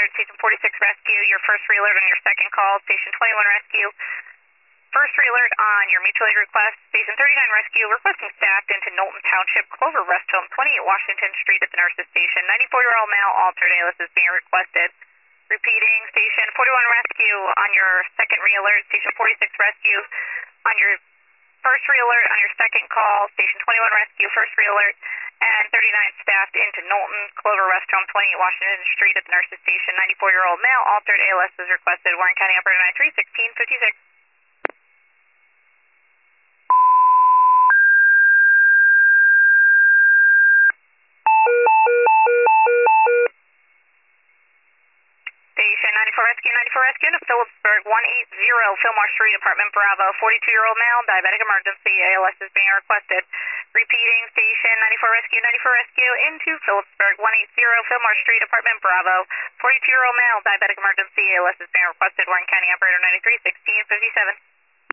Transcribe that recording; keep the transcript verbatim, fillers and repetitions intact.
alert, Station forty-six Rescue. Your first re-alert on your second call, Station twenty-one Rescue. First re-alert on your mutual aid request, Station thirty-nine Rescue, requesting staff into Knowlton Township, Clover Rest Home, twenty-eight Washington Street at the nurse's station. ninety-four-year-old male, altered A L S is being requested. Repeating, Station forty-one Rescue on your second re-alert, Station forty-six Rescue on your first re-alert on your second call, Station twenty-one Rescue, first re-alert, and thirty-nine staffed into Knowlton, Clover Rest Home, twenty-eight Washington Street at the nurse's station. ninety-four-year-old male, altered A L S is requested. Warren County Operator nine three sixteen fifty-six. Station ninety-four Rescue, ninety-four Rescue to Phillipsburg, one eighty Fillmore Street, Apartment Bravo, forty-two-year-old male, diabetic emergency, A L S is being requested. Repeating, Station ninety-four Rescue, ninety-four Rescue into Phillipsburg, one eighty Fillmore Street, Apartment Bravo, forty-two-year-old male, diabetic emergency, A L S is being requested. Warren County Operator ninety-three sixteen fifty-seven.